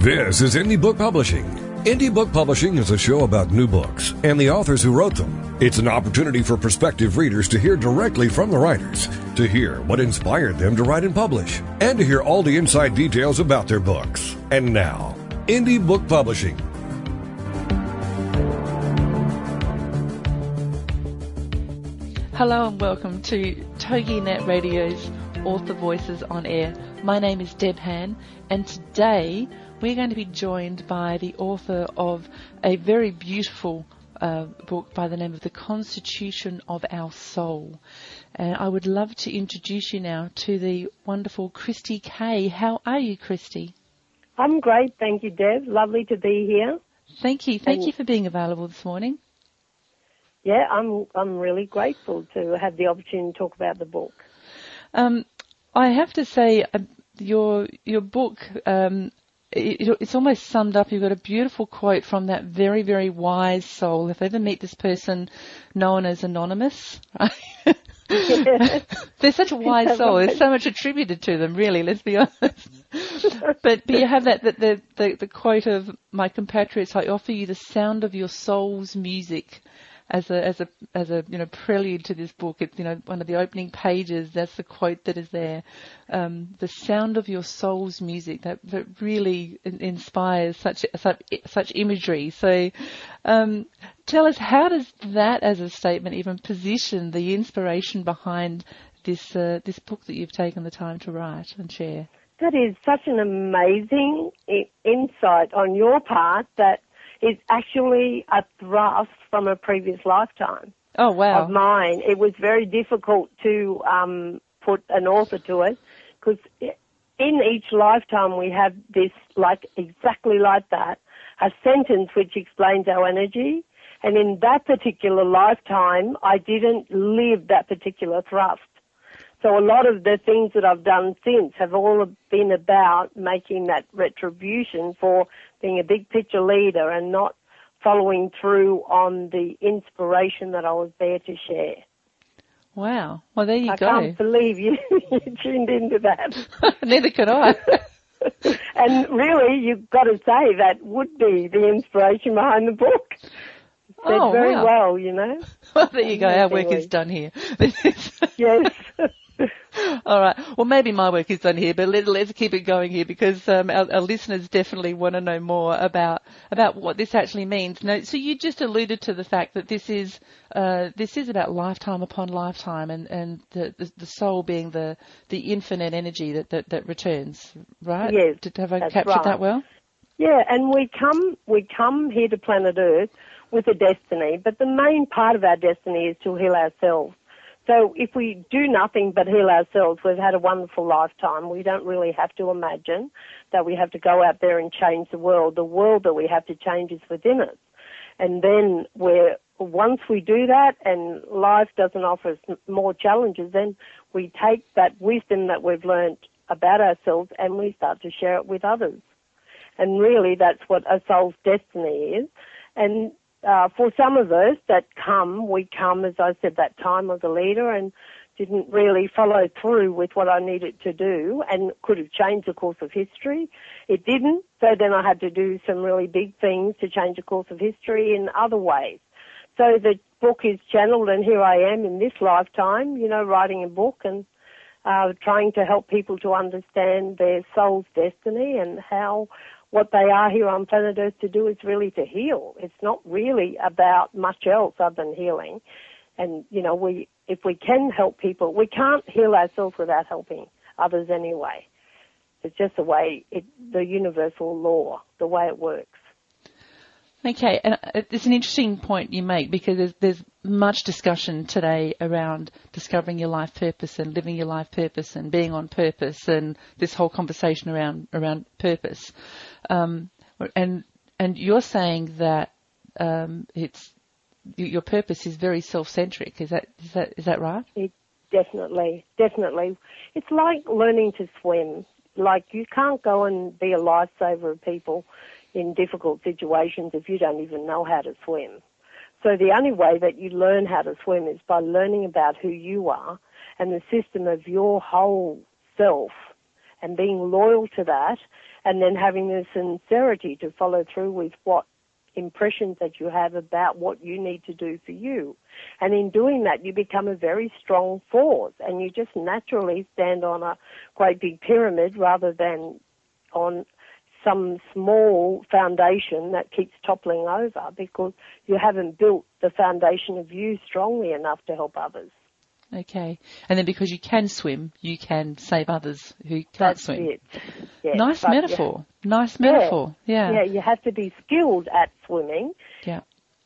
This is Indie Book Publishing. Indie Book Publishing is a show about new books and the authors who wrote them. It's an opportunity for prospective readers to hear directly from the writers, to hear what inspired them to write and publish, and to hear all the inside details about their books. And now, Indie Book Publishing. Hello and welcome to TogiNet Radio's Author Voices on Air. My name is Deb Han, and today we're going to be joined by the author of a very beautiful book by the name of The Constitution of Our Soul. And I would love to introduce you now to the wonderful Christy Kay. How are you, Christy? I'm great, thank you, Deb. Lovely to be here. Thank you. Thank you for being available this morning. Yeah, I'm really grateful to have the opportunity to talk about the book. I have to say, your book, it's almost summed up. You've got a beautiful quote from that very, very wise soul. If I ever meet this person known as Anonymous, right? They're such a wise soul. There's so much attributed to them, really, let's be honest. But you have the quote of my compatriots, I offer you the sound of your soul's music. As a prelude to this book. It's one of the opening pages. That's the quote that is there. The sound of your soul's music that really inspires such imagery. So, tell us, how does that as a statement even position the inspiration behind this book that you've taken the time to write and share? That is such an amazing insight on your part that is actually a thrust from a previous lifetime. Oh, wow. Of mine. It was very difficult to put an author to it because in each lifetime we have this, exactly like that, a sentence which explains our energy. And in that particular lifetime, I didn't live that particular thrust. So a lot of the things that I've done since have all been about making that retribution for being a big picture leader and not following through on the inspiration that I was there to share. Wow. Well, there you go. I can't believe you tuned into that. Neither could I. And really, you've got to say that would be the inspiration behind the book. Said very well, Well, there you go. Our work is done here. Yes. All right. Well, maybe my work is done here, but let's keep it going here because our listeners definitely want to know more about what this actually means. Now, so you just alluded to the fact that this is about lifetime upon lifetime, and the soul being the infinite energy that returns, right? Yes. Have I captured that well? Yeah, and we come here to planet Earth with a destiny, but the main part of our destiny is to heal ourselves. So if we do nothing but heal ourselves, we've had a wonderful lifetime. We don't really have to imagine that we have to go out there and change the world. The world that we have to change is within us. And then once we do that and life doesn't offer us more challenges, then we take that wisdom that we've learned about ourselves and we start to share it with others. And really that's what a soul's destiny is. And for some of us we come, as I said, that time as a leader and didn't really follow through with what I needed to do and could have changed the course of history. It didn't, so then I had to do some really big things to change the course of history in other ways. So the book is channeled, and here I am in this lifetime, writing a book and trying to help people to understand their soul's destiny and how what they are here on planet Earth to do is really to heal. It's not really about much else other than healing. And, if we can help people, we can't heal ourselves without helping others anyway. It's just the universal law, the way it works. Okay, and it's an interesting point you make because there's much discussion today around discovering your life purpose and living your life purpose and being on purpose and this whole conversation around purpose. And you're saying that it's your purpose is very self-centric. Is that right? It definitely. It's like learning to swim. Like you can't go and be a lifesaver of people in difficult situations if you don't even know how to swim. So the only way that you learn how to swim is by learning about who you are and the system of your whole self and being loyal to that and then having the sincerity to follow through with what impressions that you have about what you need to do for you. And in doing that, you become a very strong force, and you just naturally stand on a great big pyramid rather than on some small foundation that keeps toppling over because you haven't built the foundation of you strongly enough to help others. Okay. And then because you can swim, you can save others who can't swim. That's it. Yes, nice metaphor. Nice metaphor. Yeah. Yeah, you have to be skilled at swimming. Yeah.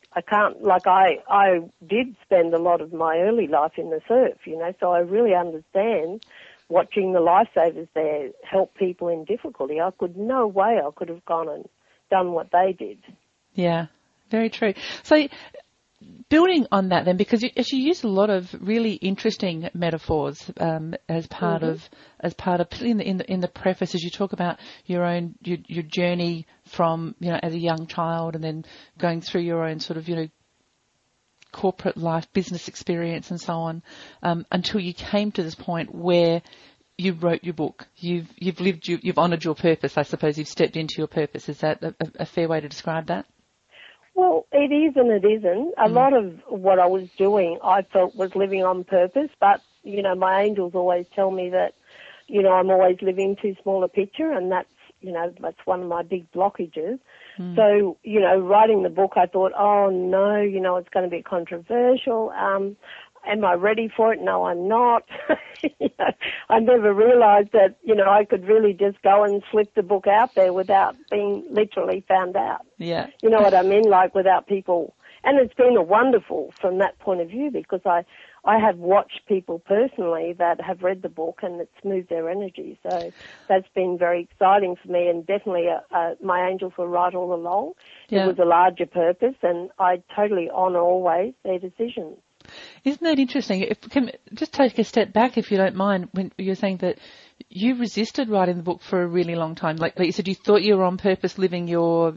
I did spend a lot of my early life in the surf, so I really understand watching the lifesavers there help people in difficulty. No way I could have gone and done what they did. Yeah, very true. So building on that then, because you use a lot of really interesting metaphors as part of in the preface, as you talk about your journey from as a young child and then going through your own sort of corporate life, business experience, and so on, until you came to this point where you wrote your book. You've honoured your purpose, I suppose. You've stepped into your purpose. Is that a fair way to describe that? Well, it is and it isn't. A lot of what I was doing I felt was living on purpose, but, my angels always tell me that, I'm always living too small a picture, and that's one of my big blockages. So, writing the book, I thought, oh, no, it's going to be controversial. Am I ready for it? No, I'm not. I never realised that, I could really just go and slip the book out there without being literally found out. Yeah. You know what I mean? Like without people. And it's been wonderful from that point of view because I have watched people personally that have read the book and it's moved their energy. So that's been very exciting for me, and definitely my angels were right all along. Yeah. It was a larger purpose, and I totally honour always their decisions. Isn't that interesting? If we can just take a step back, if you don't mind, when you're saying that you resisted writing the book for a really long time. Like you said, you thought you were on purpose living your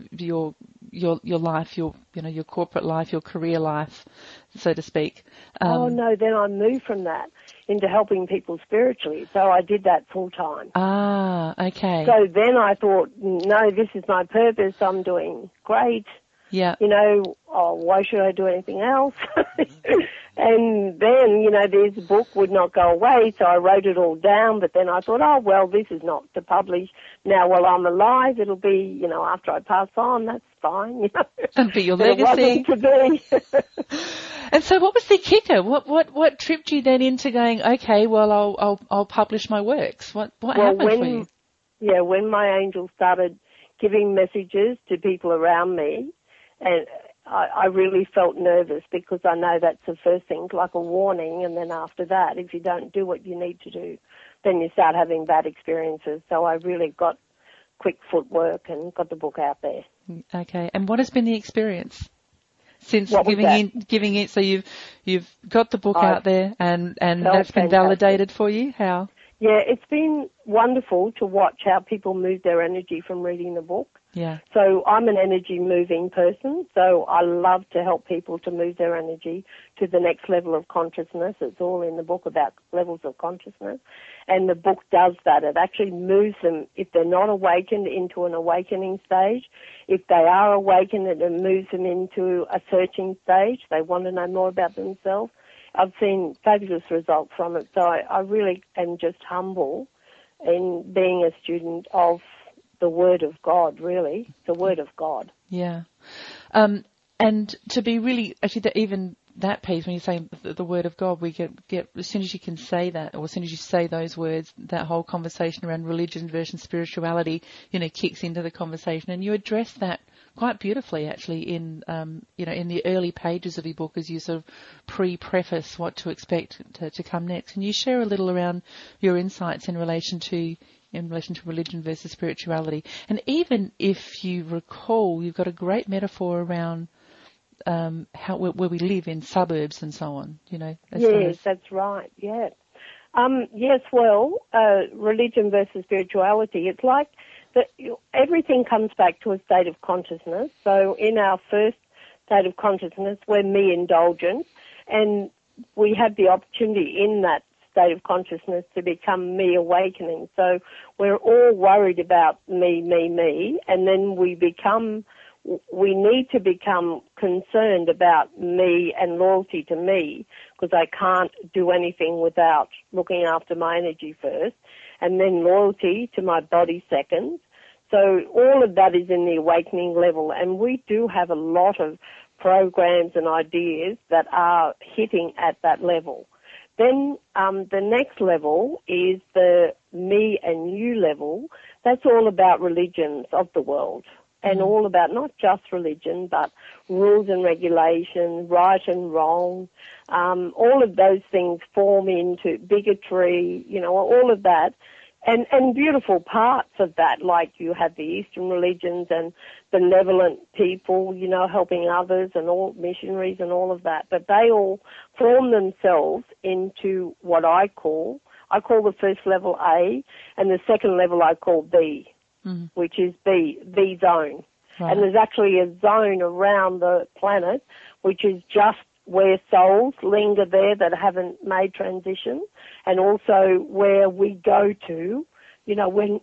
life, your corporate life, your career life, so to speak. No, then I moved from that into helping people spiritually. So I did that full time. Ah, okay. So then I thought, no, this is my purpose. I'm doing great. Yeah. Why should I do anything else? And then, this book would not go away, so I wrote it all down, but then I thought, oh, well, this is not to publish now while I'm alive. It'll be, after I pass on, that's fine, And be your legacy. It wasn't to be. And so what was the kicker? What tripped you then into going, okay, well, I'll publish my works? What happened for you? Yeah, when my angels started giving messages to people around me, and I really felt nervous because I know that's the first thing, like a warning, and then after that, if you don't do what you need to do, then you start having bad experiences. So I really got quick footwork and got the book out there. Okay, and what has been the experience since giving it? So you've got the book out there, and that's been validated for you. How? Yeah, it's been wonderful to watch how people move their energy from reading the book. Yeah. So I'm an energy moving person, so I love to help people to move their energy to the next level of consciousness. It's all in the book about levels of consciousness. And the book does that. It actually moves them, if they're not awakened, into an awakening stage. If they are awakened, it moves them into a searching stage. They want to know more about themselves. I've seen fabulous results from it. So I really am just humble in being a student of the Word of God, really, the Word of God. Yeah. And to be really, actually, even that piece, when you're saying the Word of God, we get as soon as you can say that, or as soon as you say those words, that whole conversation around religion versus spirituality, kicks into the conversation. And you address that quite beautifully, actually, in the early pages of your book, as you sort of pre-preface what to expect to come next. Can you share a little around your insights in relation to religion versus spirituality? And even if you recall, you've got a great metaphor around where we live in suburbs and so on, Yes, that's right, yeah. Yes, well, religion versus spirituality, it's like that everything comes back to a state of consciousness. So in our first state of consciousness, we're me-indulgent, and we have the opportunity in that state of consciousness to become me awakening. So we're all worried about me, and then we need to become concerned about me and loyalty to me, because I can't do anything without looking after my energy first, and then loyalty to my body second. So all of that is in the awakening level, and we do have a lot of programs and ideas that are hitting at that level. Then the next level is the me and you level. That's all about religions of the world, and all about not just religion, but rules and regulations, right and wrong. All of those things form into bigotry, all of that. And beautiful parts of that, like you have the Eastern religions and benevolent people, helping others and all missionaries and all of that. But they all form themselves into what I call the first level A, and the second level I call B, which is B zone. Right. And there's actually a zone around the planet which is just where souls linger there that haven't made transition, and also where we go to, when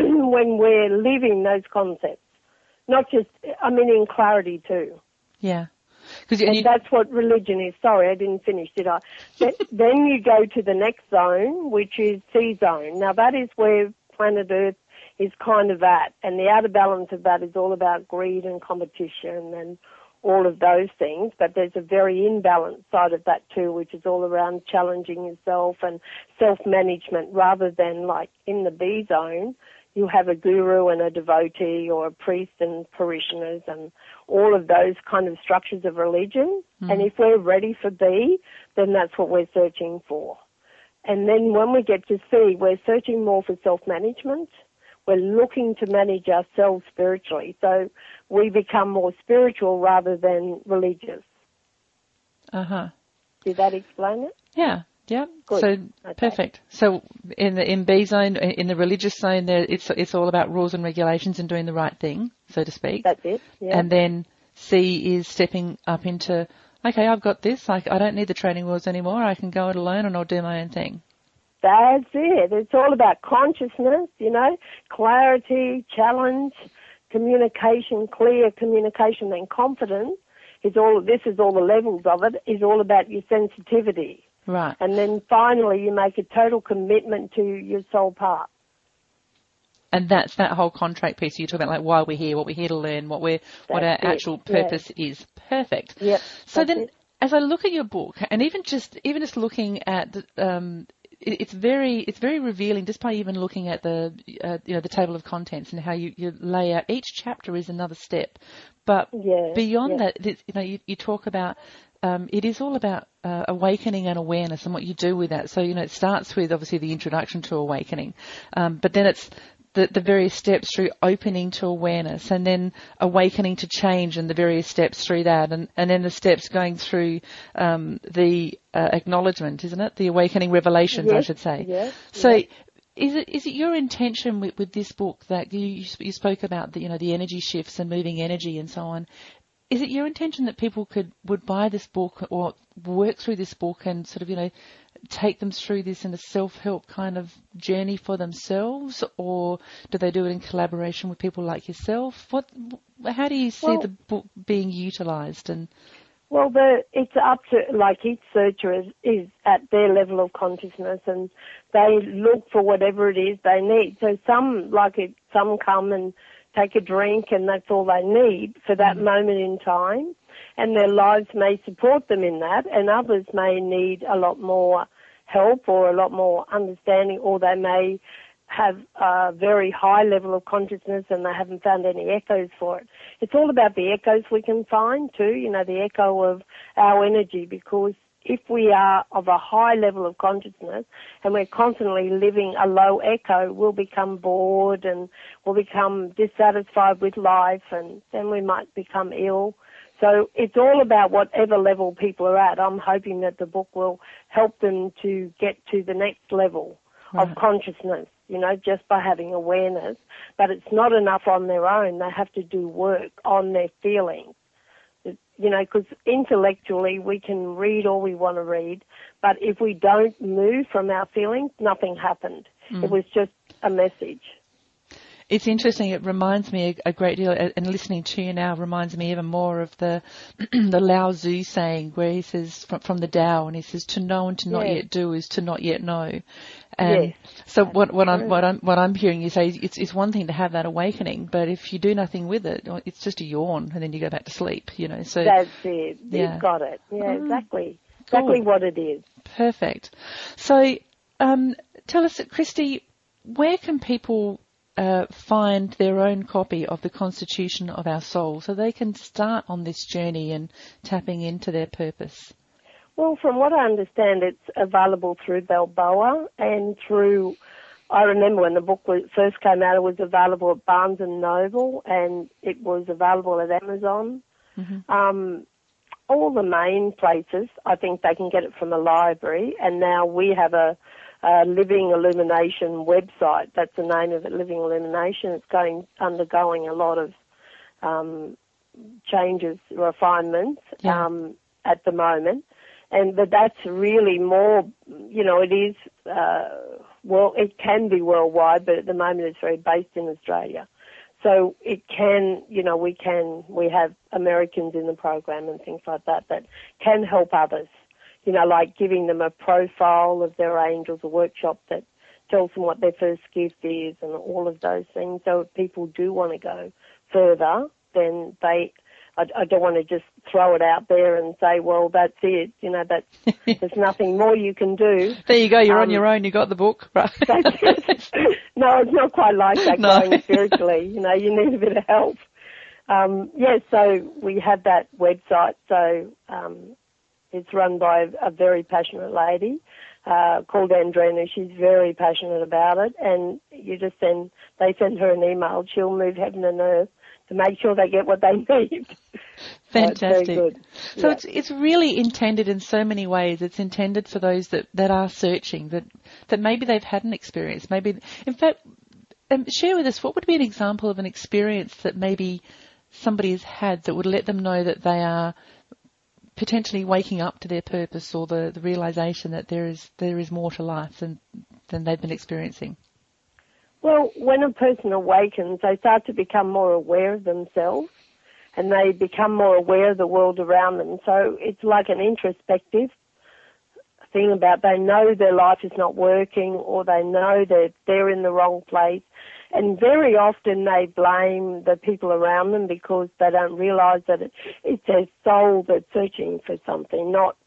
we're living those concepts. Not just, in clarity too. Yeah. And that's what religion is. Sorry, I didn't finish, did I? Then you go to the next zone, which is C zone. Now that is where planet Earth is kind of at, and the outer balance of that is all about greed and competition and all of those things, but there's a very imbalanced side of that too, which is all around challenging yourself and self-management, rather than like in the B zone, you have a guru and a devotee, or a priest and parishioners, and all of those kind of structures of religion. And if we're ready for B, then that's what we're searching for. And then when we get to C, we're searching more for self-management. We're looking to manage ourselves spiritually. So we become more spiritual rather than religious. Uh-huh. Did that explain it? Yeah. Yeah. Good. So okay. Perfect. So in B zone, in the religious zone, there it's all about rules and regulations and doing the right thing, so to speak. That's it. Yeah. And then C is stepping up into, okay, I've got this. I don't need the training wheels anymore. I can go it alone and I'll do my own thing. That's it. It's all about consciousness, clarity, challenge, communication, clear communication, and confidence. This is all the levels of it, is all about your sensitivity. Right. And then finally you make a total commitment to your soul part. And that's that whole contract piece you talk about, like why we're here, what we're here to learn, what our actual purpose is. Perfect. Yep. So then, as I look at your book, and even just looking at the, it's very revealing just by even looking at the the table of contents and how you lay out each chapter is another step. But beyond that, you talk about. It is all about awakening and awareness and what you do with that. So, it starts with obviously the introduction to awakening, but then it's the various steps through opening to awareness, and then awakening to change and the various steps through that, and then the steps going through the acknowledgement, isn't it? The awakening revelations, I should say. Yes. So is it your intention with this book that you spoke about the energy shifts and moving energy and so on? Is it your intention that people would buy this book or work through this book and sort of, take them through this in a self-help kind of journey for themselves, or do they do it in collaboration with people like yourself? How do you see the book being utilised? Well, it's up to, each searcher is at their level of consciousness, and they look for whatever it is they need. So some come and take a drink and that's all they need for that moment in time, and their lives may support them in that, and others may need a lot more help or a lot more understanding, or they may have a very high level of consciousness and they haven't found any echoes for it. It's all about the echoes we can find too, the echo of our energy, because if we are of a high level of consciousness and we're constantly living a low echo, we'll become bored and we'll become dissatisfied with life, and then we might become ill. So it's all about whatever level people are at. I'm hoping that the book will help them to get to the next level of consciousness, just by having awareness. But it's not enough on their own. They have to do work on their feelings. because intellectually we can read all we want to read, but if we don't move from our feelings, nothing happened. It was just a message. It's interesting. It reminds me a great deal, and listening to you now reminds me even more of the the Lao Tzu saying, where he says from the Tao, and he says, "To know and to not yet do is to not yet know." And so what I'm hearing you say is it's one thing to have that awakening, but if you do nothing with it, it's just a yawn, and then you go back to sleep. So that's it. You've got it. Yeah, exactly. Exactly what it is. Perfect. So tell us, Christy, where can people find their own copy of the Constitution of Our Soul so they can start on this journey and tapping into their purpose? Well, from what I understand, it's available through Balboa and through, I remember when the book first came out, it was available at Barnes & Noble and it was available at Amazon. Mm-hmm. All the main places, I think they can get it from the library, and now we have a Living Illumination website. That's the name of it, Living Illumination. It's undergoing a lot of changes, refinements at the moment. But that's really more, it is, it can be worldwide, but at the moment it's very based in Australia. So it can, we have Americans in the program and things like that can help others. Like giving them a profile of their angels, a workshop that tells them what their first gift is and all of those things. So if people do want to go further, then I don't want to just throw it out there and say, well, that's it. There's nothing more you can do. There you go. You're on your own. You got the book, right? No, it's not quite like that going spiritually. You need a bit of help. So we have that website. So, it's run by a very passionate lady called Andrina. She's very passionate about it, and they send her an email. She'll move heaven and earth to make sure they get what they need. Fantastic. Very good. So it's really intended in so many ways. It's intended for those that are searching, that maybe they've had an experience. Maybe, in fact, share with us, what would be an example of an experience that maybe somebody has had that would let them know that they are potentially waking up to their purpose, or the realization that there is more to life than they've been experiencing? Well, when a person awakens, they start to become more aware of themselves, and they become more aware of the world around them. So it's like an introspective thing about they know their life is not working, or they know that they're in the wrong place. And very often they blame the people around them because they don't realise that it's their soul that's searching for something, not,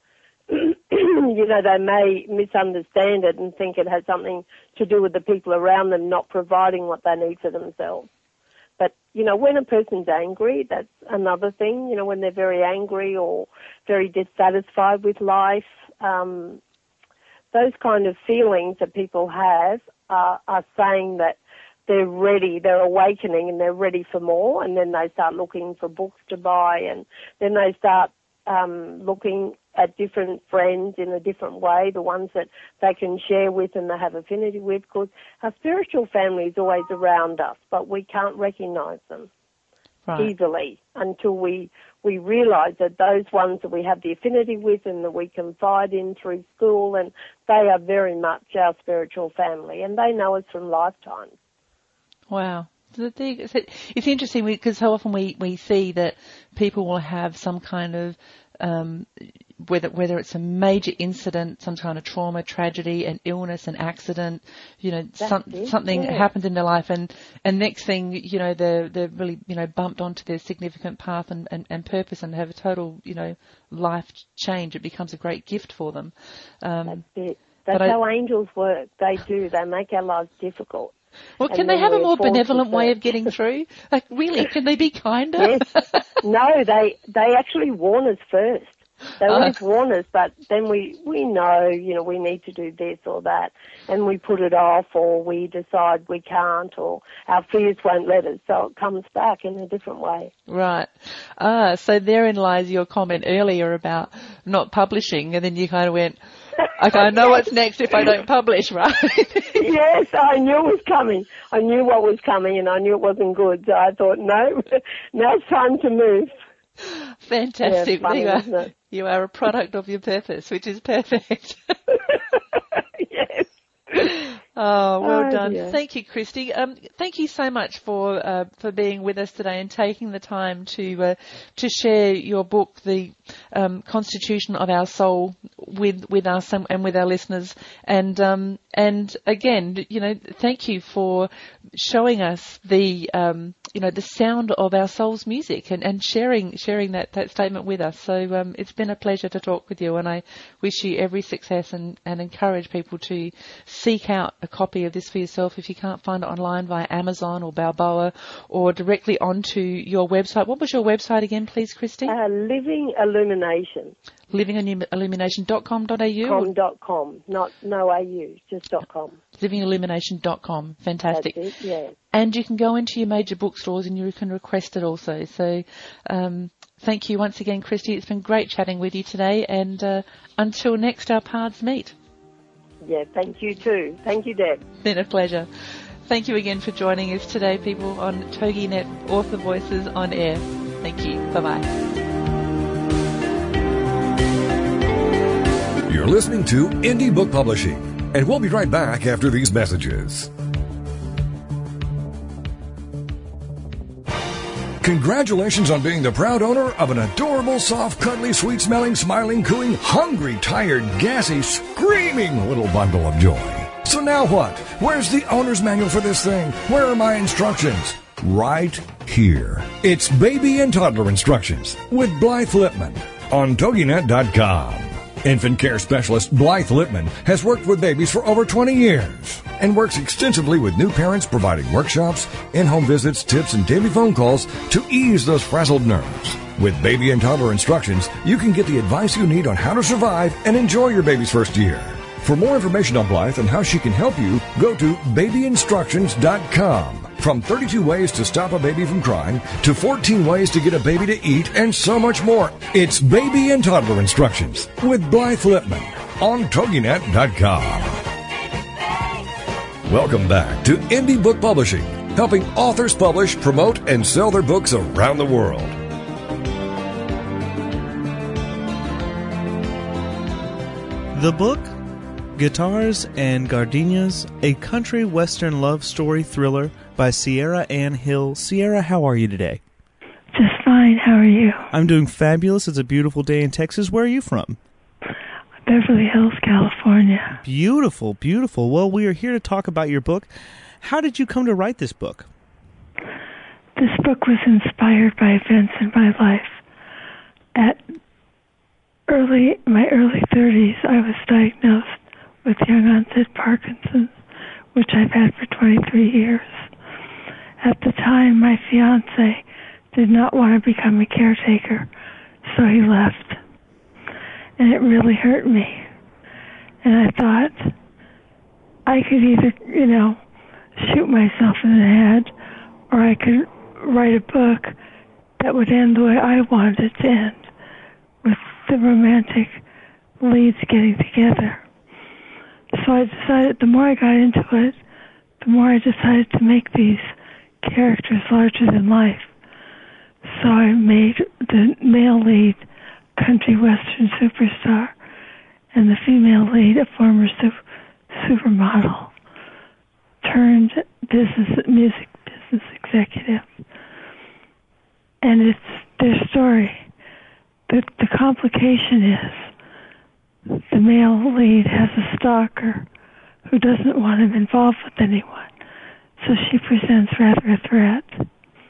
they may misunderstand it and think it has something to do with the people around them not providing what they need for themselves. But, when a person's angry, that's another thing, when they're very angry or very dissatisfied with life, those kind of feelings that people have are saying that they're ready, they're awakening and they're ready for more, and then they start looking for books to buy, and then they start looking at different friends in a different way, the ones that they can share with and they have affinity with, because our spiritual family is always around us, but we can't recognise them easily until we realise that those ones that we have the affinity with and that we confide in through school, and they are very much our spiritual family, and they know us from lifetimes. Wow. It's interesting because so often we see that people will have some kind of, whether it's a major incident, some kind of trauma, tragedy, an illness, an accident, something happened in their life, and next thing, they're really, bumped onto their significant path and purpose and have a total, life change. It becomes a great gift for them. That's it. That's how angels work. They do. They make our lives difficult. Well, can they have a more benevolent way of getting through? Like, really, can they be kinder? Yes. No, they actually warn us first. They always warn us, but then we know, we need to do this or that, and we put it off, or we decide we can't, or our fears won't let us, so it comes back in a different way. Right. So therein lies your comment earlier about not publishing, and then you kind of went, okay, I know what's next if I don't publish, right? Yes, I knew it was coming. I knew what was coming, and I knew it wasn't good, so I thought, no, now it's time to move. Fantastic. Yeah, funny, you are, isn't it? you are a product of your purpose, which is perfect. Yes. Oh, well done. Dear. Thank you, Christy. Thank you so much for being with us today and taking the time to share your book, The Constitution of Our Soul, with us and with our listeners. And again, thank you for showing us the sound of our soul's music and sharing that statement with us. So it's been a pleasure to talk with you, and I wish you every success and encourage people to seek out a copy of this for yourself if you can't find it online via Amazon or Balboa or directly onto your website. What was your website again, please, Christy? Living Illumination. livingillumination.com.au? .com, no AU, just .com. livingillumination.com. Fantastic. That's it, yeah. And you can go into your major bookstores and you can request it also. So thank you once again, Christy. It's been great chatting with you today, and until next our paths meet. Yeah, thank you too. Thank you, Deb. Been a pleasure. Thank you again for joining us today, people, on TogiNet Author Voices on Air. Thank you. Bye-bye. You're listening to Indie Book Publishing, and we'll be right back after these messages. Congratulations on being the proud owner of an adorable, soft, cuddly, sweet-smelling, smiling, cooing, hungry, tired, gassy, screaming little bundle of joy. So now what? Where's the owner's manual for this thing? Where are my instructions? Right here. It's Baby and Toddler Instructions with Blythe Lipman on TogiNet.com. Infant care specialist Blythe Lipman has worked with babies for over 20 years and works extensively with new parents, providing workshops, in-home visits, tips, and daily phone calls to ease those frazzled nerves. With Baby and Toddler Instructions, you can get the advice you need on how to survive and enjoy your baby's first year. For more information on Blythe and how she can help you, go to babyinstructions.com. From 32 ways to stop a baby from crying to 14 ways to get a baby to eat and so much more. It's Baby and Toddler Instructions with Blythe Lipman on TogiNet.com. Welcome back to Indie Book Publishing, helping authors publish, promote, and sell their books around the world. The book, Guitars and Gardenias, a country western love story thriller by Sierra Ann Hill. Sierra, how are you today? Just fine. How are you? I'm doing fabulous. It's a beautiful day in Texas. Where are you from? Beverly Hills, California. Beautiful, beautiful. Well, we are here to talk about your book. How did you come to write this book? This book was inspired by events in my life. At my early 30s, I was diagnosed with young onset Parkinson's, which I've had for 23 years. At the time, my fiancé did not want to become a caretaker, so he left. And it really hurt me. And I thought I could either, shoot myself in the head, or I could write a book that would end the way I wanted it to end, with the romantic leads getting together. So I decided, the more I got into it, the more I decided to make these characters larger than life. So I made the male lead country western superstar and the female lead a former supermodel turned music business executive. And it's their story. The complication is the male lead has a stalker who doesn't want him involved with anyone. So she presents rather a threat.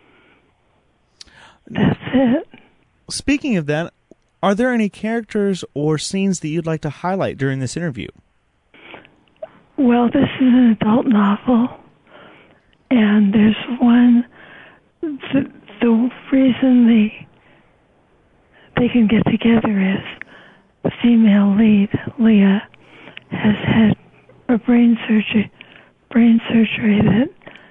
That's it. Speaking of that, are there any characters or scenes that you'd like to highlight during this interview? Well, this is an adult novel, and there's one, the reason they can get together is the female lead, Leah, has had a brain surgery that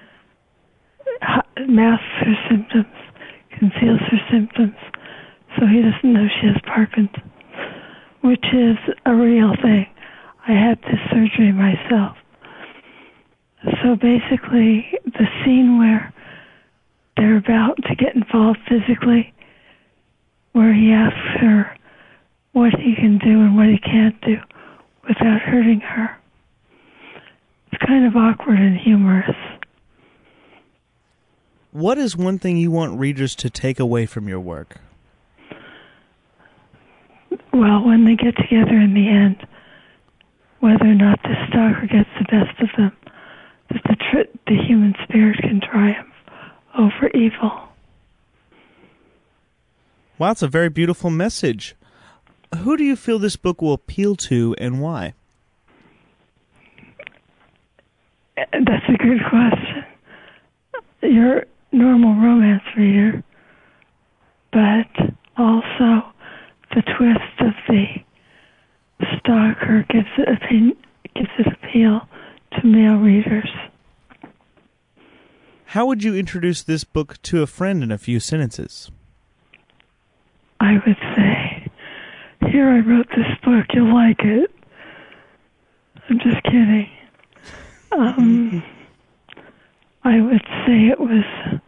masks her symptoms, conceals her symptoms, so he doesn't know she has Parkinson's, which is a real thing. I had this surgery myself. So basically, the scene where they're about to get involved physically, where he asks her what he can do and what he can't do without hurting her. It's kind of awkward and humorous. What is one thing you want readers to take away from your work? Well, when they get together in the end, whether or not the stalker gets the best of them, that the human spirit can triumph over evil. Wow, that's a very beautiful message. Who do you feel this book will appeal to and why? That's a good question. Your normal romance reader, but also the twist of the stalker gives it appeal to male readers. How would you introduce this book to a friend in a few sentences? I would say, here, I wrote this book, you'll like it. I'm just kidding. I would say it was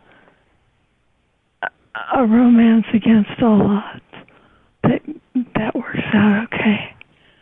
a romance against all odds. That works out okay.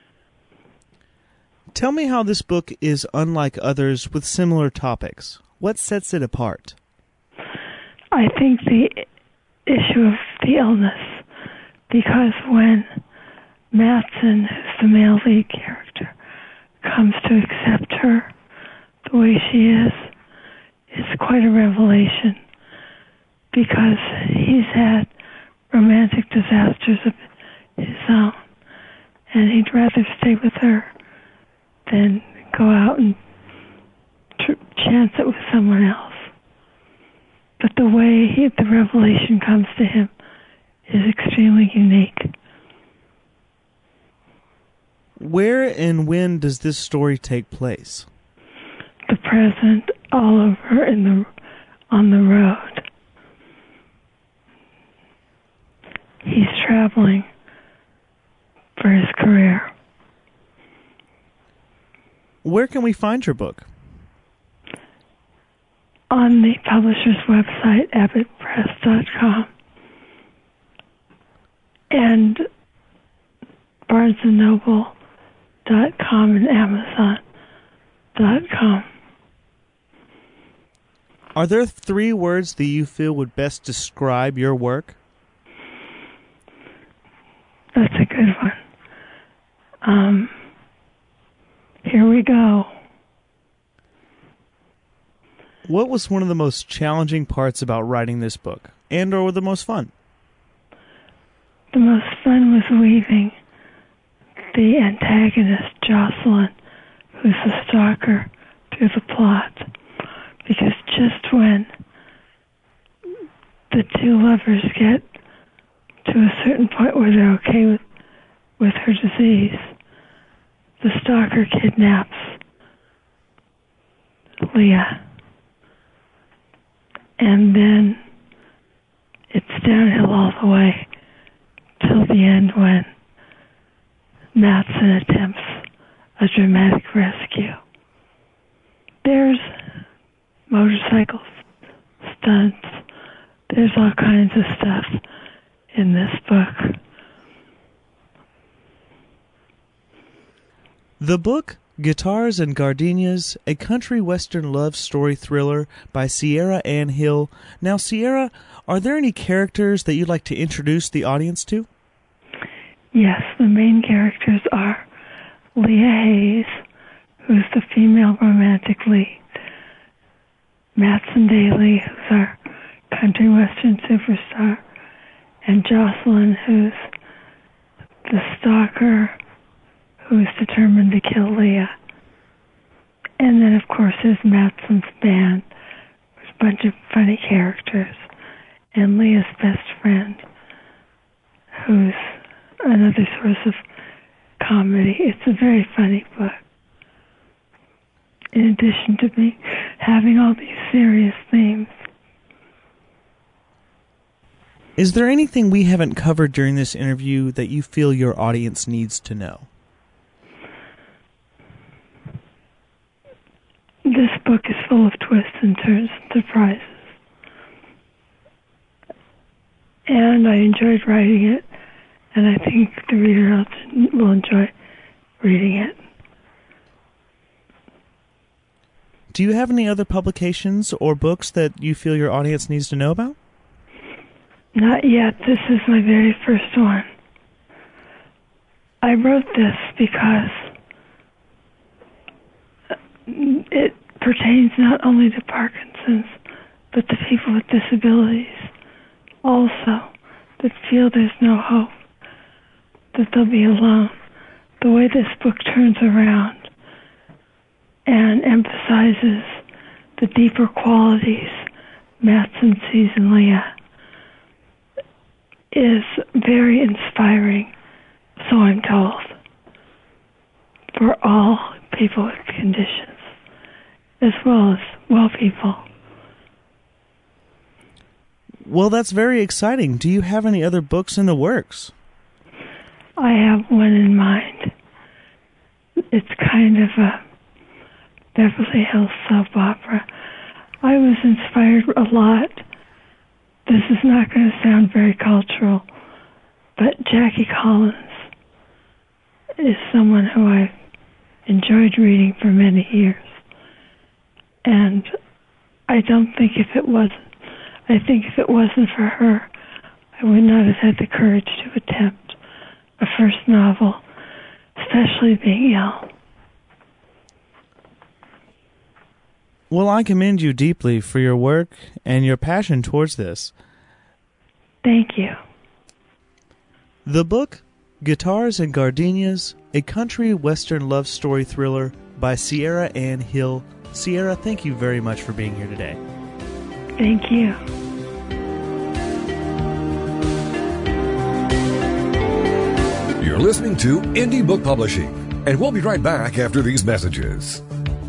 Tell me how this book is unlike others with similar topics. What sets it apart? I think the issue of the illness, because when Mattson, who's the male lead character, comes to accept her the way she is, it's quite a revelation, because he's had romantic disasters of his own, and he'd rather stay with her than go out and chance it with someone else. But the way the revelation comes to him is extremely unique. Where and when does this story take place? The present, all over on the road. He's traveling for his career. Where can we find your book? On the publisher's website, abbottpress.com, and BarnesandNoble.com and Amazon.com. Are there 3 words that you feel would best describe your work? That's a good one. Here we go. What was one of the most challenging parts about writing this book, and or the most fun? The most fun was weaving the antagonist, Jocelyn, who's the stalker, through the plot. Because just when the two lovers get to a certain point where they're okay with her disease, the stalker kidnaps Leah. And then it's downhill all the way till the end when Mattson attempts a dramatic rescue. There's motorcycle stunts. There's all kinds of stuff in this book. The book, Guitars and Gardenias, a country western love story thriller by Sierra Ann Hill. Now, Sierra, are there any characters that you'd like to introduce the audience to? Yes, the main characters are Leah Hayes, who's the female romantic lead, Mattson Daly, who's our country western superstar, and Jocelyn, who's the stalker who's determined to kill Leah. And then, of course, there's Mattson's band, with a bunch of funny characters, and Leah's best friend, who's another source of comedy. It's a very funny book. In addition to me having all these serious themes. Is there anything we haven't covered during this interview that you feel your audience needs to know? This book is full of twists and turns and surprises. and I enjoyed writing it, and I think the reader will enjoy reading it. Do you have any other publications or books that you feel your audience needs to know about? Not yet. This is my very first one. I wrote this because it pertains not only to Parkinson's, but to people with disabilities also, that feel there's no hope, that they'll be alone. The way this book turns around and emphasizes the deeper qualities Mattson sees in Leah is very inspiring, so I'm told, for all people with conditions, as well as well people. Well, that's very exciting. Do you have any other books in the works? I have one in mind. It's kind of a Beverly Hills soap opera. I was inspired a lot. This is not going to sound very cultural, but Jackie Collins is someone who I've enjoyed reading for many years. And I think if it wasn't for her, I would not have had the courage to attempt a first novel, especially being ill. Well, I commend you deeply for your work and your passion towards this. Thank you. The book, Guitars and Gardenias, a country western love story thriller by Sierra Ann Hill. Sierra, thank you very much for being here today. Thank you. You're listening to Indie Book Publishing, and we'll be right back after these messages.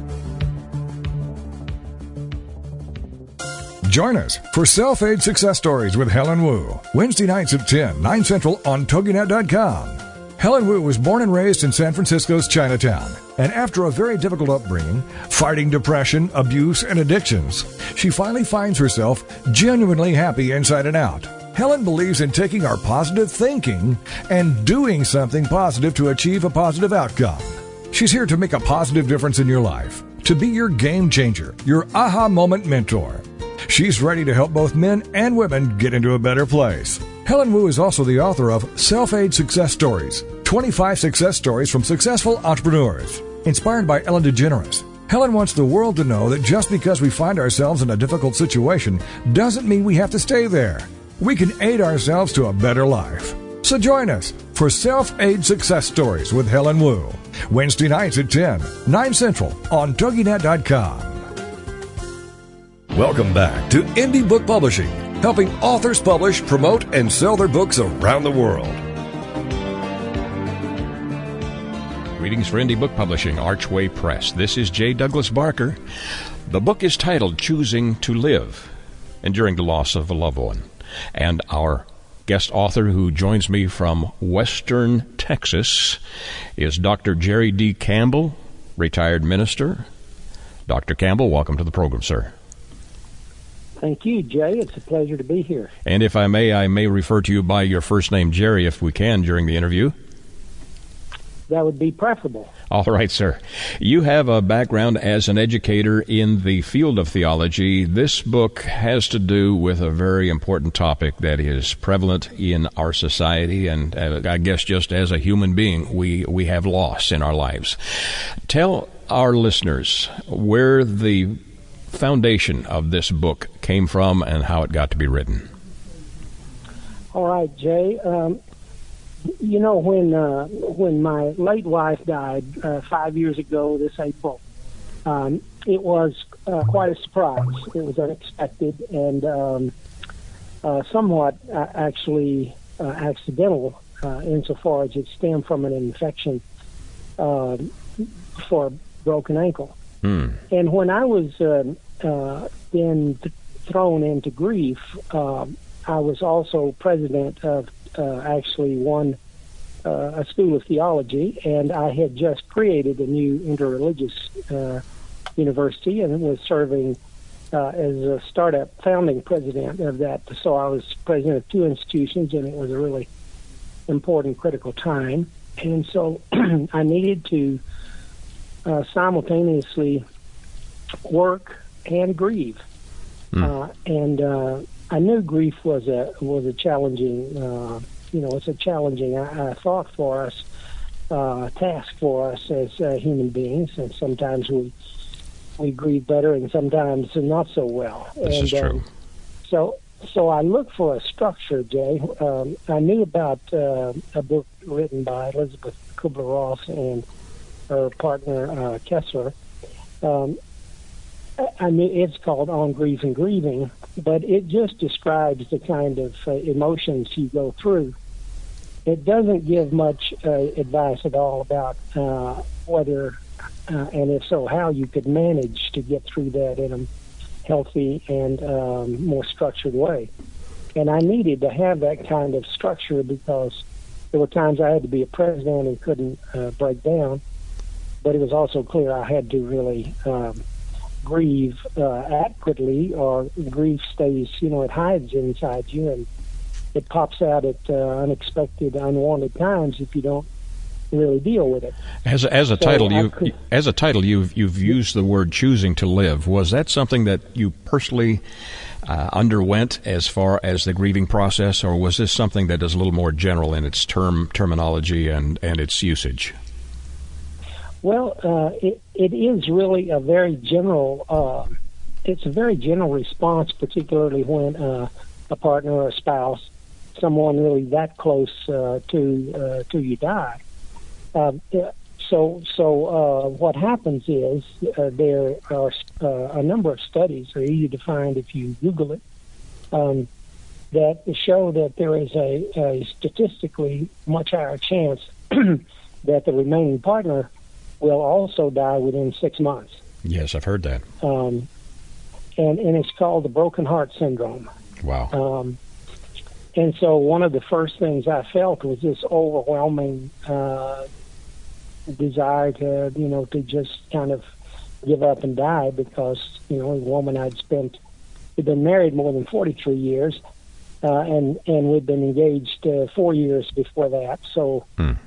Join us for Self-Aid Success Stories with Helen Wu, Wednesday nights at 10, 9 Central on TogiNet.com. Helen Wu was born and raised in San Francisco's Chinatown, and after a very difficult upbringing, fighting depression, abuse, and addictions, she finally finds herself genuinely happy inside and out. Helen believes in taking our positive thinking and doing something positive to achieve a positive outcome. She's here to make a positive difference in your life, to be your game changer, your aha moment mentor. She's ready to help both men and women get into a better place. Helen Wu is also the author of Self-Aid Success Stories, 25 success stories from successful entrepreneurs. Inspired by Ellen DeGeneres, Helen wants the world to know that just because we find ourselves in a difficult situation doesn't mean we have to stay there. We can aid ourselves to a better life. So join us for Self-Aid Success Stories with Helen Wu, Wednesday nights at 10, 9 Central on TogiNet.com. Welcome back to Indie Book Publishing, helping authors publish, promote, and sell their books around the world. Greetings for Indie Book Publishing, Archway Press. This is J. Douglas Barker. The book is titled Choosing to Live, Enduring the Loss of a Loved One. And our guest author who joins me from Western Texas is Dr. Jerry D. Campbell, retired minister. Dr. Campbell, welcome to the program, sir. Thank you, Jay. It's a pleasure to be here. And if I may refer to you by your first name, Jerry, if we can, during the interview. That would be preferable. All right, sir. You have a background as an educator in the field of theology. This book has to do with a very important topic that is prevalent in our society, and I guess just as a human being, we have loss in our lives. Tell our listeners where the foundation of this book came from and how it got to be written. All right, Jay. You know, when my late wife died 5 years ago this April, it was quite a surprise. It was unexpected and somewhat actually accidental insofar as it stemmed from an infection for a broken ankle. And when I was then thrown into grief, I was also president of actually a school of theology, and I had just created a new interreligious university, and it was serving as a startup founding president of that. So I was president of 2 institutions, and it was a really important, critical time. And so I needed to simultaneously work and grieve. And I knew grief was a challenging, it's a challenging thought for us, task for us as human beings, and sometimes we grieve better and sometimes not so well. This is true. So I looked for a structure, Jay. I knew about a book written by Elizabeth Kubler-Ross and her partner Kessler. I knew it's called On Grief and Grieving, but it just describes the kind of emotions you go through. It doesn't give much advice at all about whether, and if so, how you could manage to get through that in a healthy and more structured way. And I needed to have that kind of structure because there were times I had to be a president and couldn't break down, but it was also clear I had to really grieve adequately, or grief stays, it hides inside you and it pops out at unexpected, unwanted times if you don't really deal with it. As a title, you've used the word choosing to live. Was that something that you personally underwent as far as the grieving process, or was this something that is a little more general in its terminology and its usage? Well, it is really a very general. It's a very general response, particularly when a partner or a spouse, someone really that close to you die. So what happens is there are a number of studies, they're easy to find if you Google it, that show that there is a statistically much higher chance that the remaining partner will also die within 6 months. Yes, I've heard that. And it's called the broken heart syndrome. Wow. And so one of the first things I felt was this overwhelming desire to just kind of give up and die, because, a woman we'd been married more than 43 years, and we'd been engaged 4 years before that. So,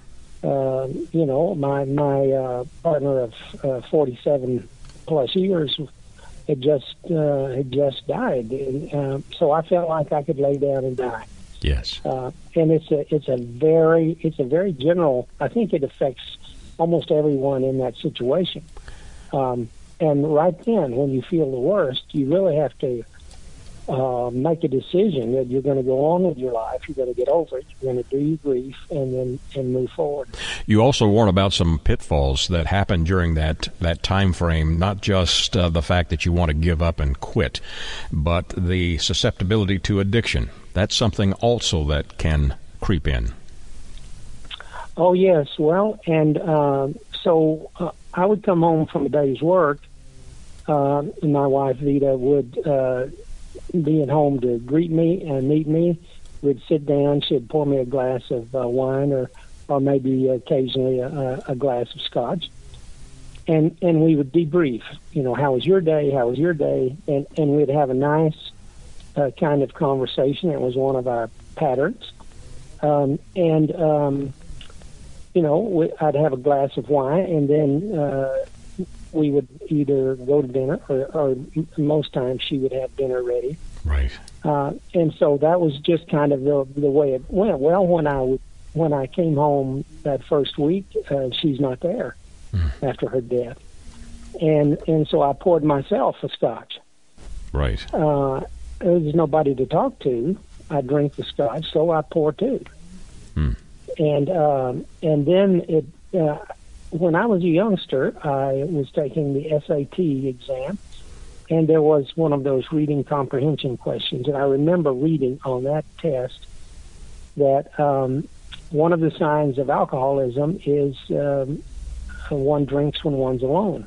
my partner of 47 plus years had just died. And, so I felt like I could lay down and die. Yes. And it's a very general. I think it affects almost everyone in that situation. And right then, when you feel the worst, you really have to make a decision that you're going to go on with your life. You're going to get over it. You're going to do your grief and move forward. You also warn about some pitfalls that happen during that time frame, not just the fact that you want to give up and quit, but the susceptibility to addiction. That's something also that can creep in. Oh, yes. Well, and so I would come home from a day's work, and my wife, Vita, would be at home to greet me and meet me. We'd sit down. She'd pour me a glass of wine, or maybe occasionally a glass of scotch. And we would debrief, how was your day? How was your day? And we'd have a nice kind of conversation. It was one of our patterns. I'd have a glass of wine, and then we would either go to dinner, or most times she would have dinner ready. Right. And so that was just kind of the way it went. Well, when I came home that first week, she's not there after her death, and so I poured myself a scotch. Right. There's nobody to talk to. I drink the scotch, so I pour too. And then when I was a youngster, I was taking the SAT exam, and there was one of those reading comprehension questions. And I remember reading on that test that one of the signs of alcoholism is one drinks when one's alone.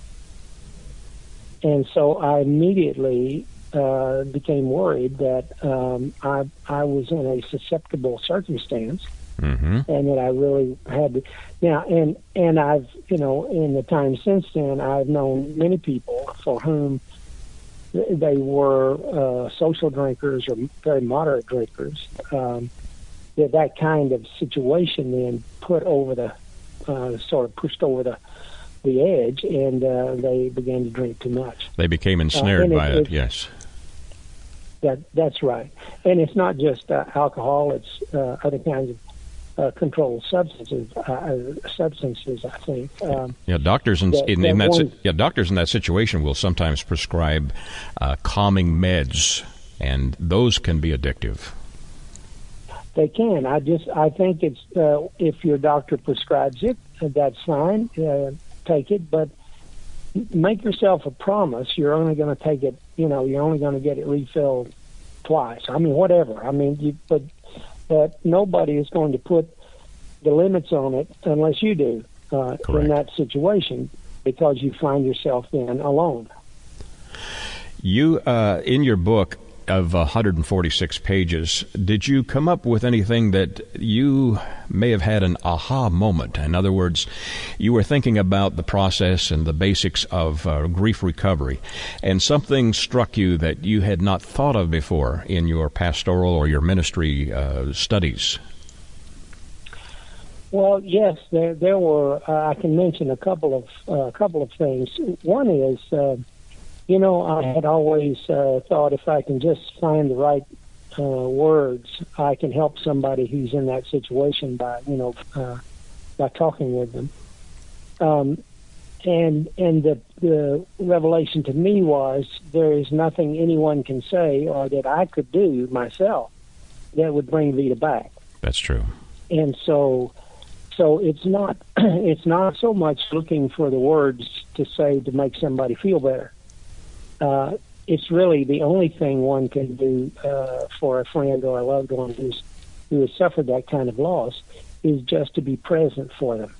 And so I immediately became worried that I was in a susceptible circumstance. And that I really had to now, and I've, in the time since then, I've known many people for whom they were social drinkers or very moderate drinkers, that kind of situation then put over the sort of pushed over the edge, and they began to drink too much. They became ensnared by it. Yes. That's right. And it's not just alcohol, it's other kinds of controlled substances, I think. Doctors in that situation will sometimes prescribe calming meds, and those can be addictive. They can. I think it's if your doctor prescribes it, that's fine. Take it, but make yourself a promise. You're only going to take it. You're only going to get it refilled twice. I mean, whatever. I mean, but nobody is going to put the limits on it unless you do in that situation, because you find yourself then alone. You, in your book of 146 pages, did you come up with anything that you may have had an aha moment? In other words, you were thinking about the process and the basics of grief recovery, and something struck you that you had not thought of before in your pastoral or your ministry studies? Well, yes, there were. I can mention a couple of things. One is, I had always thought if I can just find the right words, I can help somebody who's in that situation by talking with them. And the revelation to me was there is nothing anyone can say or that I could do myself that would bring Vita back. That's true. And so it's not so much looking for the words to say to make somebody feel better. It's really the only thing one can do for a friend or a loved one who has suffered that kind of loss is just to be present for them.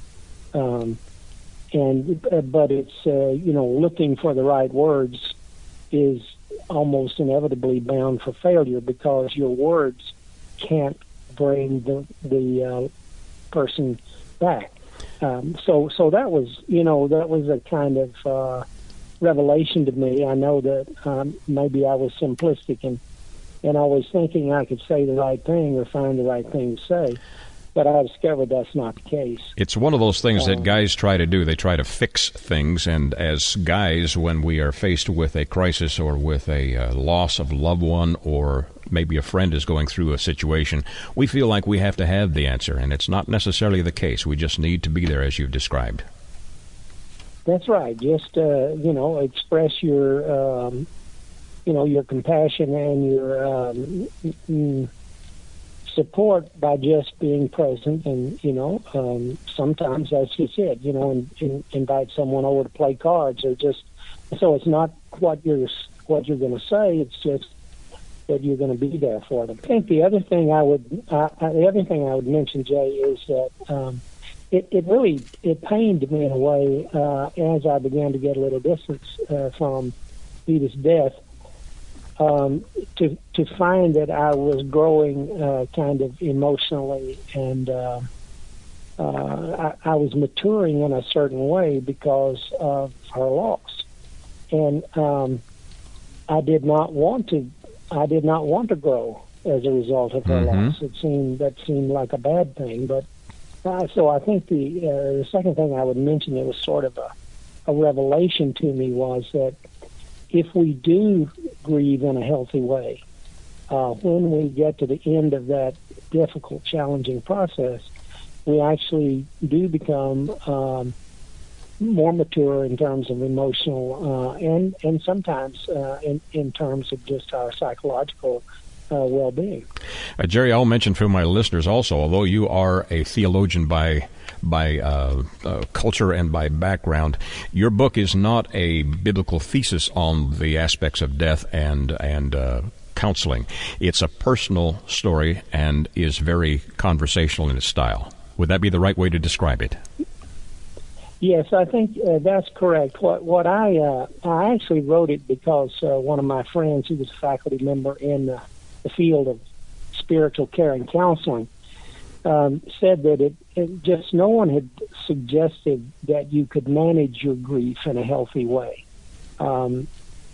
But it's looking for the right words is almost inevitably bound for failure, because your words can't bring the person back. So that was a kind of revelation to me. I know that maybe I was simplistic and I was thinking I could say the right thing or find the right thing to say, but I discovered that's not the case. It's one of those things that guys try to do. They try to fix things, and as guys, when we are faced with a crisis or with a loss of a loved one, or maybe a friend is going through a situation, we feel like we have to have the answer, and it's not necessarily the case. We just need to be there, as you've described. That's right. Just express your your compassion and your support by just being present, and sometimes, as you said, invite someone over to play cards, or just so it's not what you're going to say. It's just that you're going to be there for them. I think the other thing I would mention, Jay, is that it pained me in a way as I began to get a little distance from Vita's death, to find that I was growing kind of emotionally, and I was maturing in a certain way because of her loss, and I did not want to grow as a result of her loss. That seemed like a bad thing, but. So I think the second thing I would mention that was sort of a revelation to me was that if we do grieve in a healthy way, when we get to the end of that difficult, challenging process, we actually do become more mature in terms of emotional and sometimes in terms of just our psychological well-being. Jerry, I'll mention for my listeners also, although you are a theologian by culture and by background, your book is not a biblical thesis on the aspects of death and counseling. It's a personal story and is very conversational in its style. Would that be the right way to describe it? Yes, I think that's correct. What I actually wrote it because one of my friends, who was a faculty member in the field of spiritual care and counseling, said that it just no one had suggested that you could manage your grief in a healthy way.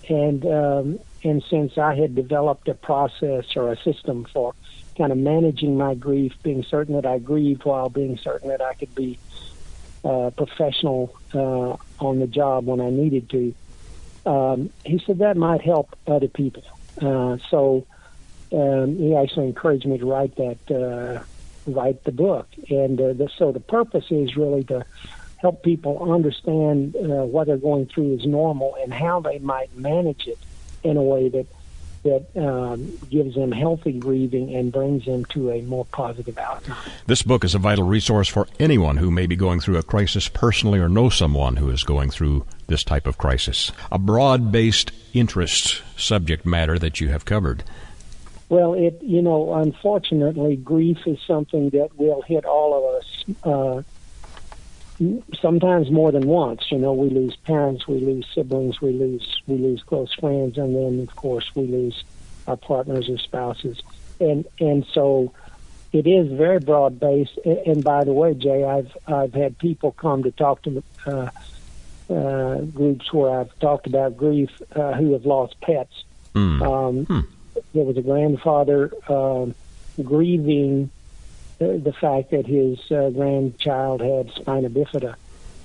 and since I had developed a process or a system for kind of managing my grief, being certain that I grieved while being certain that I could be professional on the job when I needed to, he said that might help other people. So he actually encouraged me to write the book. And so the purpose is really to help people understand what they're going through is normal and how they might manage it in a way that gives them healthy grieving and brings them to a more positive outcome. This book is a vital resource for anyone who may be going through a crisis personally or know someone who is going through this type of crisis. A broad-based interest subject matter that you have covered. Well, unfortunately, grief is something that will hit all of us sometimes more than once. We lose parents, we lose siblings, we lose close friends, and then of course we lose our partners or spouses. And so it is very broad based. And by the way, Jay, I've had people come to talk to groups where I've talked about grief who have lost pets. There was a grandfather grieving the fact that his grandchild had spina bifida,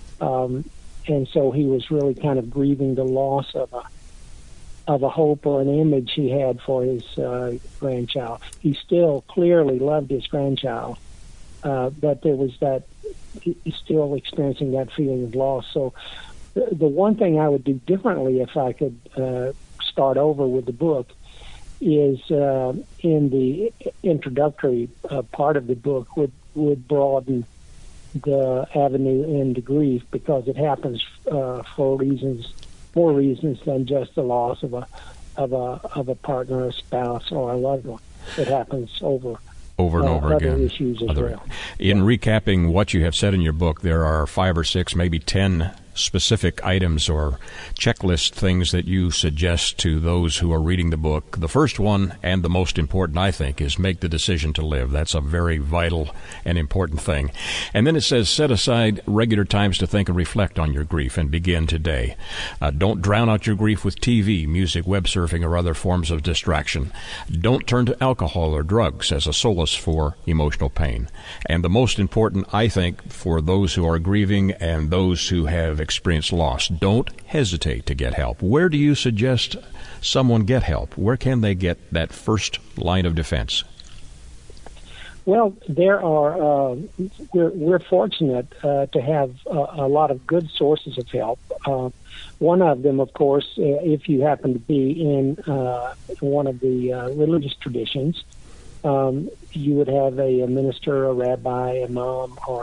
and so he was really kind of grieving the loss of a hope or an image he had for his grandchild. He still clearly loved his grandchild, but there was that he's still experiencing that feeling of loss. So the one thing I would do differently if I could start over with the book is in the introductory part of the book would broaden the avenue into grief, because it happens for more reasons than just the loss of a partner, a spouse, or a loved one. It happens over and over again. Issues as well. In recapping what you have said in your book, there are 5 or 6, maybe 10 specific items or checklist things that you suggest to those who are reading the book. The first one, and the most important, I think, is make the decision to live. That's a very vital and important thing. And then it says, set aside regular times to think and reflect on your grief and begin today. Don't drown out your grief with TV, music, web surfing, or other forms of distraction. Don't turn to alcohol or drugs as a solace for emotional pain. And the most important, I think, for those who are grieving and those who have experienced loss, don't hesitate to get help. Where do you suggest someone get help? Where can they get that first line of defense? Well, there are. We're fortunate to have a lot of good sources of help. One of them, of course, if you happen to be in one of the religious traditions, you would have a minister, a rabbi, a imam, or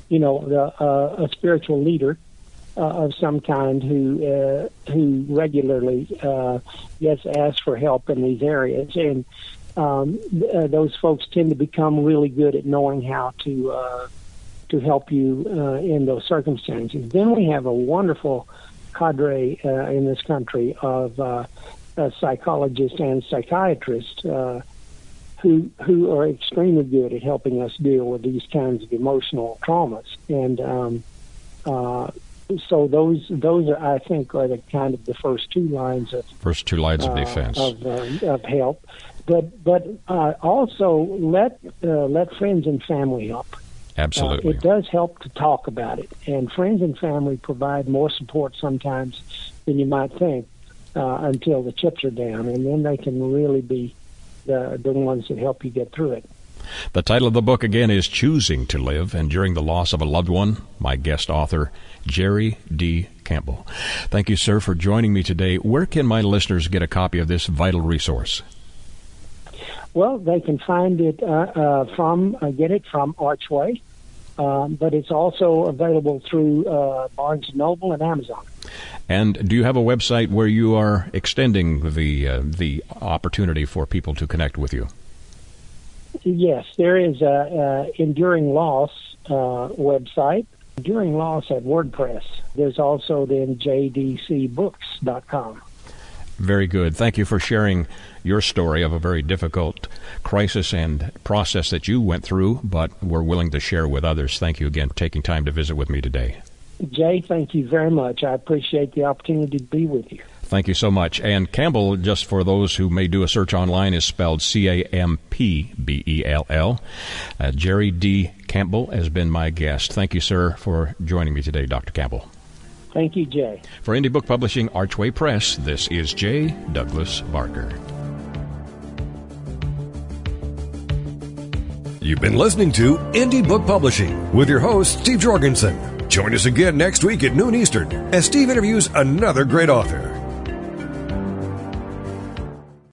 a spiritual leader of some kind who regularly gets asked for help in these areas, and those folks tend to become really good at knowing how to help you in those circumstances. Then we have a wonderful cadre in this country of psychologists and psychiatrists who are extremely good at helping us deal with these kinds of emotional traumas, and so those are, I think, are the kind of the first two lines of defense of help. But also let friends and family help. Absolutely, it does help to talk about it, and friends and family provide more support sometimes than you might think until the chips are down, and then they can really be the ones that help you get through it. The title of the book, again, is Choosing to Live, Enduring the Loss of a Loved One. My guest author, Jerry D. Campbell. Thank you, sir, for joining me today. Where can my listeners get a copy of this vital resource? Well, they can find it get it from Archway, but it's also available through Barnes & Noble and Amazon. And do you have a website where you are extending the opportunity for people to connect with you? Yes, there is a Enduring Loss website, Enduring Loss at WordPress. There's also then jdcbooks.com. Very good. Thank you for sharing your story of a very difficult crisis and process that you went through, but were willing to share with others. Thank you again for taking time to visit with me today. Jay, thank you very much. I appreciate the opportunity to be with you. Thank you so much. And Campbell, just for those who may do a search online, is spelled Campbell. Jerry D. Campbell has been my guest. Thank you, sir, for joining me today, Dr. Campbell. Thank you, Jay. For Indie Book Publishing, Archway Press, this is J. Douglas Barker. You've been listening to Indie Book Publishing with your host, Steve Jorgensen. Join us again next week at noon Eastern as Steve interviews another great author.